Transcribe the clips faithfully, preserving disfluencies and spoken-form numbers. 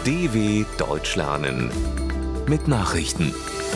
D W Deutsch lernen mit Nachrichten.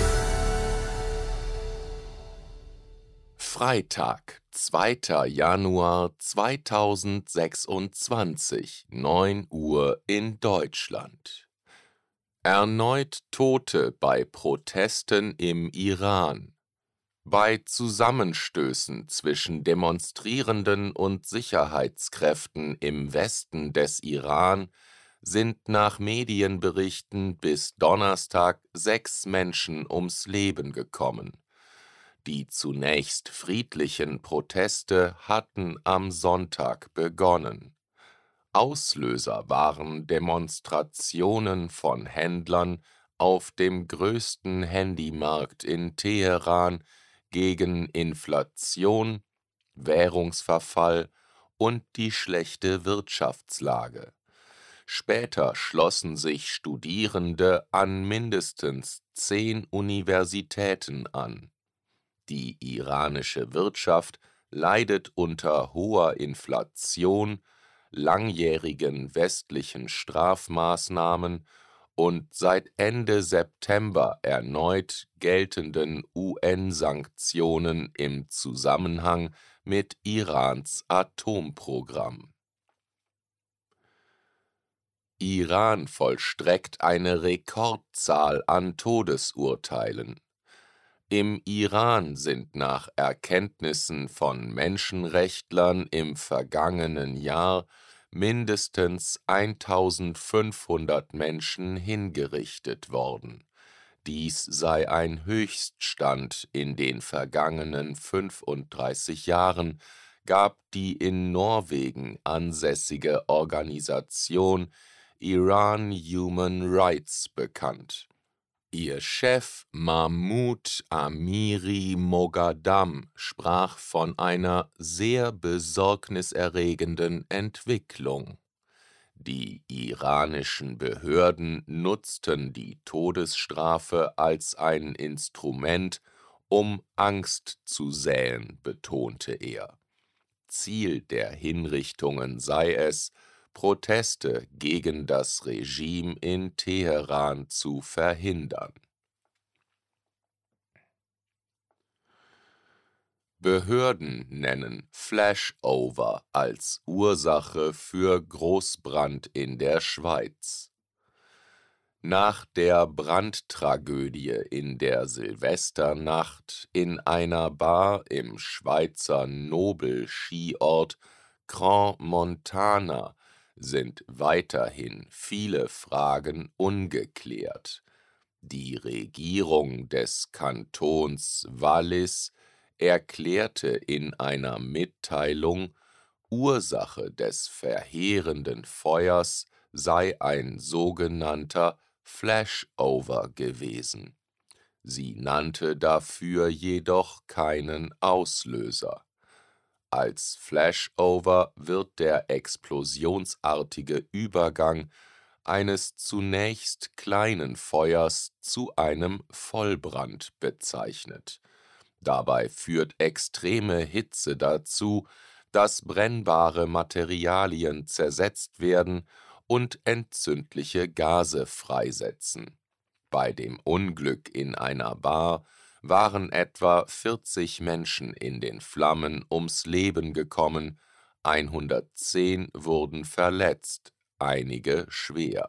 Freitag, zweiter Januar zweitausendsechsundzwanzig, neun Uhr in Deutschland. Erneut Tote bei Protesten im Iran. Bei Zusammenstößen zwischen Demonstrierenden und Sicherheitskräften im Westen des Iran sind nach Medienberichten bis Donnerstag sechs Menschen ums Leben gekommen. Die zunächst friedlichen Proteste hatten am Sonntag begonnen. Auslöser waren Demonstrationen von Händlern auf dem größten Handymarkt in Teheran gegen Inflation, Währungsverfall und die schlechte Wirtschaftslage. Später schlossen sich Studierende an mindestens zehn Universitäten an. Die iranische Wirtschaft leidet unter hoher Inflation, langjährigen westlichen Strafmaßnahmen und seit Ende September erneut geltenden U N-Sanktionen im Zusammenhang mit Irans Atomprogramm. Iran vollstreckt eine Rekordzahl an Todesurteilen. Im Iran sind nach Erkenntnissen von Menschenrechtlern im vergangenen Jahr mindestens eintausendfünfhundert Menschen hingerichtet worden. Dies sei ein Höchststand in den vergangenen fünfunddreißig Jahren, gab die in Norwegen ansässige Organisation Iran Human Rights bekannt. Ihr Chef Mahmoud Amiri Moghadam sprach von einer sehr besorgniserregenden Entwicklung. Die iranischen Behörden nutzten die Todesstrafe als ein Instrument, um Angst zu säen, betonte er. Ziel der Hinrichtungen sei es, Proteste gegen das Regime in Teheran zu verhindern. Behörden nennen Flashover als Ursache für Großbrand in der Schweiz. Nach der Brandtragödie in der Silvesternacht in einer Bar im Schweizer Nobel-Skiort Crans-Montana sind weiterhin viele Fragen ungeklärt. Die Regierung des Kantons Wallis erklärte in einer Mitteilung, Ursache des verheerenden Feuers sei ein sogenannter Flashover gewesen. Sie nannte dafür jedoch keinen Auslöser. Als Flashover wird der explosionsartige Übergang eines zunächst kleinen Feuers zu einem Vollbrand bezeichnet. Dabei führt extreme Hitze dazu, dass brennbare Materialien zersetzt werden und entzündliche Gase freisetzen. Bei dem Unglück in einer Bar waren etwa vierzig Menschen in den Flammen ums Leben gekommen, hundertzehn wurden verletzt, einige schwer.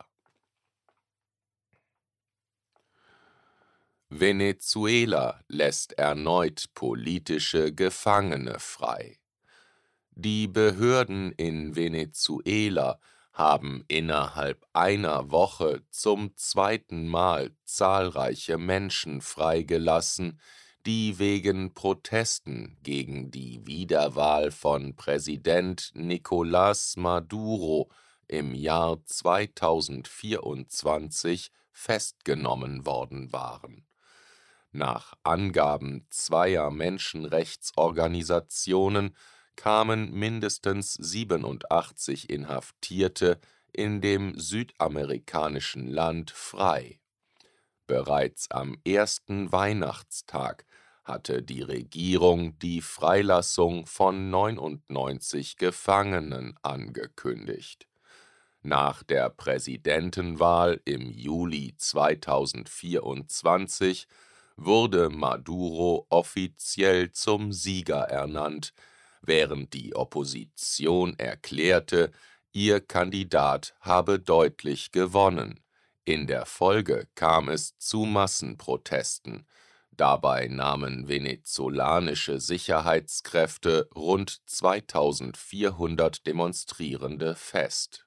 Venezuela lässt erneut politische Gefangene frei. Die Behörden in Venezuela haben innerhalb einer Woche zum zweiten Mal zahlreiche Menschen freigelassen, die wegen Protesten gegen die Wiederwahl von Präsident Nicolás Maduro im Jahr zweitausendvierundzwanzig festgenommen worden waren. Nach Angaben zweier Menschenrechtsorganisationen kamen mindestens siebenundachtzig Inhaftierte in dem südamerikanischen Land frei. Bereits am ersten Weihnachtstag hatte die Regierung die Freilassung von neunundneunzig Gefangenen angekündigt. Nach der Präsidentenwahl im Juli zweitausendvierundzwanzig wurde Maduro offiziell zum Sieger ernannt, während die Opposition erklärte, ihr Kandidat habe deutlich gewonnen. In der Folge kam es zu Massenprotesten. Dabei nahmen venezolanische Sicherheitskräfte rund zweitausendvierhundert Demonstrierende fest.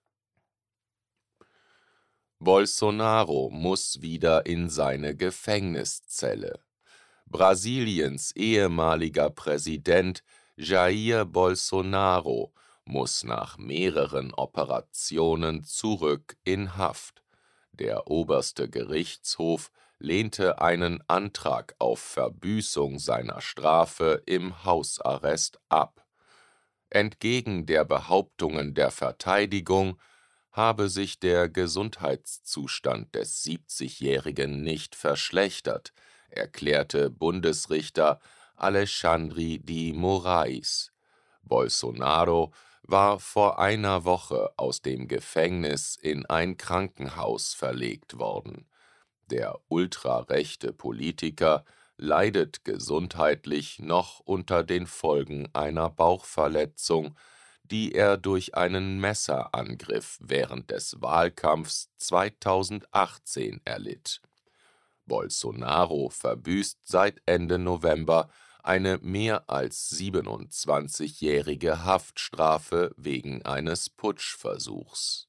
Bolsonaro muss wieder in seine Gefängniszelle. Brasiliens ehemaliger Präsident Jair Bolsonaro muss nach mehreren Operationen zurück in Haft. Der oberste Gerichtshof lehnte einen Antrag auf Verbüßung seiner Strafe im Hausarrest ab. Entgegen der Behauptungen der Verteidigung habe sich der Gesundheitszustand des siebzigjährigen nicht verschlechtert, erklärte Bundesrichter Alexandre de Moraes. Bolsonaro war vor einer Woche aus dem Gefängnis in ein Krankenhaus verlegt worden. Der ultrarechte Politiker leidet gesundheitlich noch unter den Folgen einer Bauchverletzung, die er durch einen Messerangriff während des Wahlkampfs zweitausendachtzehn erlitt. Bolsonaro verbüßt seit Ende November eine mehr als siebenundzwanzigjährige Haftstrafe wegen eines Putschversuchs.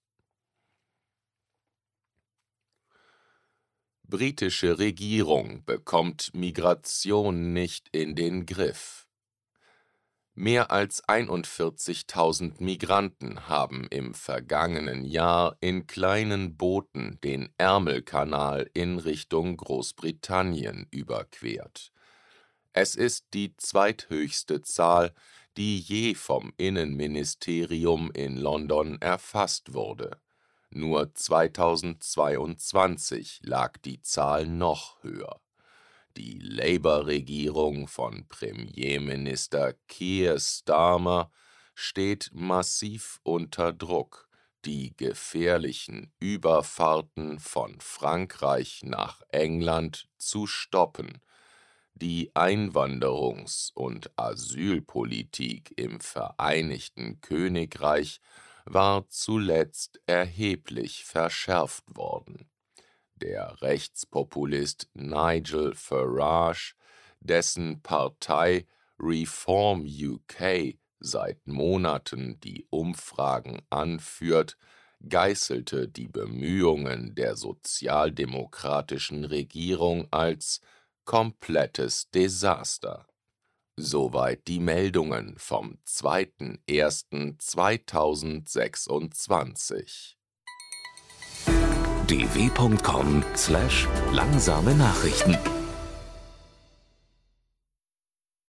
Britische Regierung bekommt Migration nicht in den Griff. Mehr als einundvierzigtausend Migranten haben im vergangenen Jahr in kleinen Booten den Ärmelkanal in Richtung Großbritannien überquert. Es ist die zweithöchste Zahl, die je vom Innenministerium in London erfasst wurde. Nur zweitausendzweiundzwanzig lag die Zahl noch höher. Die Labour-Regierung von Premierminister Keir Starmer steht massiv unter Druck, die gefährlichen Überfahrten von Frankreich nach England zu stoppen. Die Einwanderungs- und Asylpolitik im Vereinigten Königreich war zuletzt erheblich verschärft worden. Der Rechtspopulist Nigel Farage, dessen Partei Reform U K seit Monaten die Umfragen anführt, geißelte die Bemühungen der sozialdemokratischen Regierung als komplettes Desaster. Soweit die Meldungen vom zweiter erster zweitausendsechsundzwanzig. d w punkt com slash langsame Nachrichten